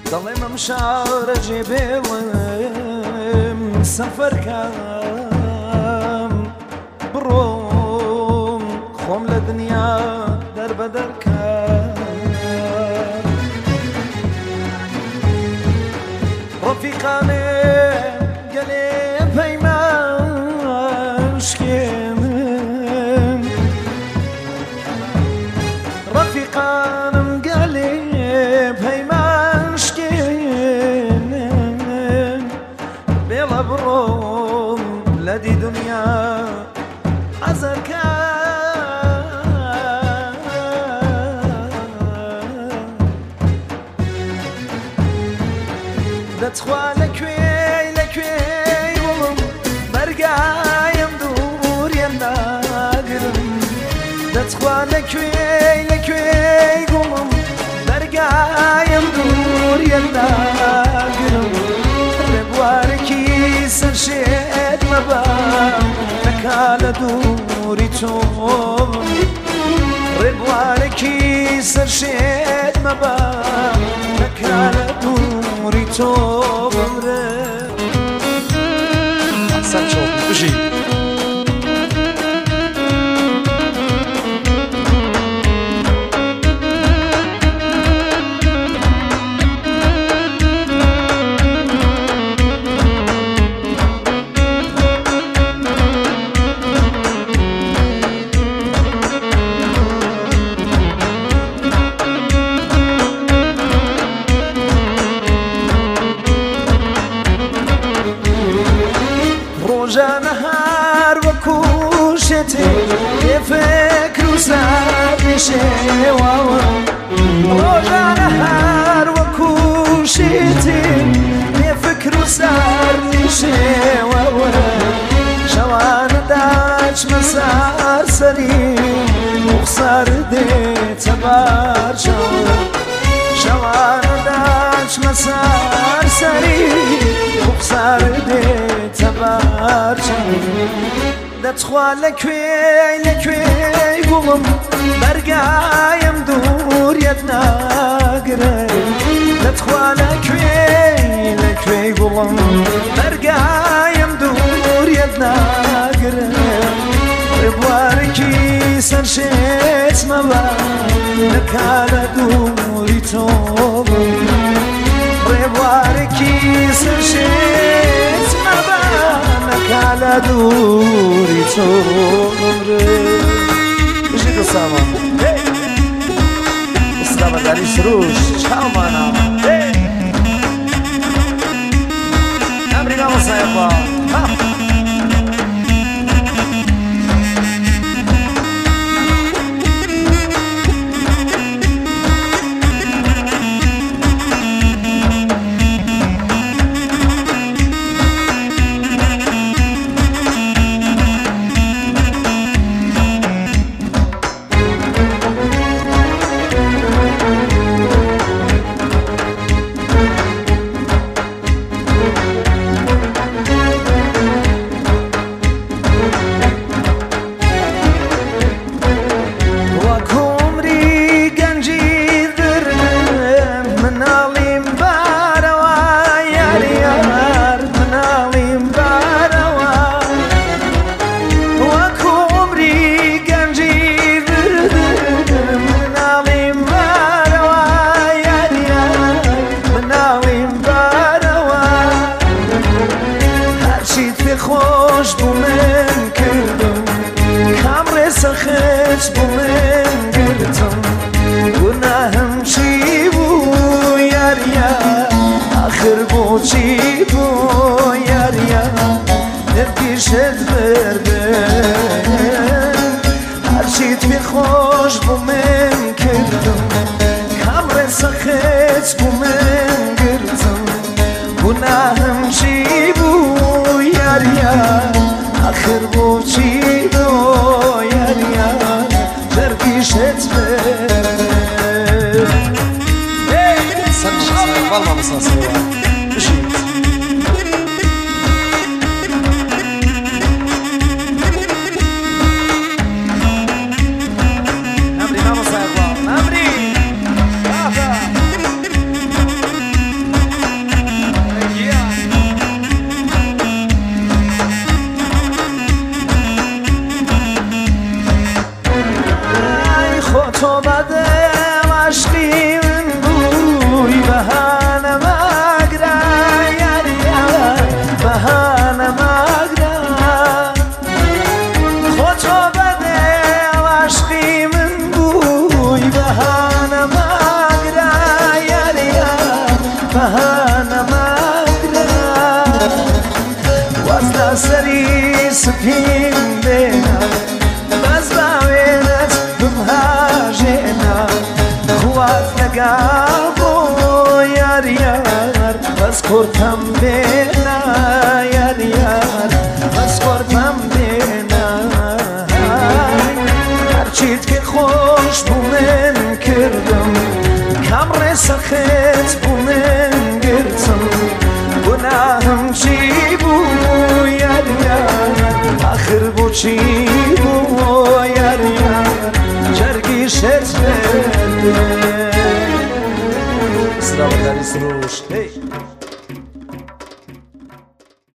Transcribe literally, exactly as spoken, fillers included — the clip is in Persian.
دڵێ مەم شارە جێبێڵم سەفەرکەم بڕۆم خۆم لە دنیا دەربەدەرکەم ڕەفیقانێ گەلێ پەیمانشکێنم ڕەفیقانم گەلێ پەیمانشکێنم بێڵە بڕۆم لە دی دنیا حەزەرکەم دەتخوا لەکوێی لەکوێی وڵم بەرگایم دووریم ناگرم دەتخوا لەکوێی لەکوێی گوڵم بەرگایم دووریم ناگرم ڕێبوارێکی سەرشێت مەبە نەکا لە دووری تۆم ڕێبوارێکی سەرشێت مەبە نەکا لە دووری تۆ بمرێ ئەسان چۆک بژی ڕۆژانە هەر وەکو شێتێ بێفکر و سەرنشێوەوە ڕۆژانە هەر وەکو شێتێ بێفکر و سەرنشێوەوە شەوانە داچمە سەرسەری موخسەر دێتە بەرچەوە شەوانە داچمە سەرسەری موخسەر دێتە بەرچەوە دەتخوا لەکوێی لەکوێی گوڵم بەرگایم دووریەت ناگرێ دەتخوا لەکوێی لەکوێی گوڵم بەرگایم دووریەت ناگرێ ڕێبوارێکی سەرشێت مەبە نەکا لە دووری تۆ ڕێبوارێکی سەرشێت مەبە نەکا لە دووری تۆ بمرێ بژی دەسامە ئستامەداری سروش چاومانە ئەمری مامۆسایەخوا خۆش بوو من کردم کامڕێ سەخێت بوو من گرتم گوناهم چی بوو یاریە آخر بۆچی بوو یاریە دەرگیشت بردن هەرچیت پێ خۆش بوو من کردم کامڕێ سەخێت بوو من گرتم گوناهم چی بوو یاریە آخر بۆچی بوو یاریە دەرگیشت بردن والله مساسية مشيت نمري ما مصايب نمري سپین دینا باز باویرت بمهاجینا خوات لگل بو یار یار باز کردم بینا یار یار باز کردم بینا هرچیت که خوش بو من کردم کمر سخت بو من گرتم گناهم چی بو یار یار آخر بو چی بو یار یار جرگی شت بده سلام علیکم روش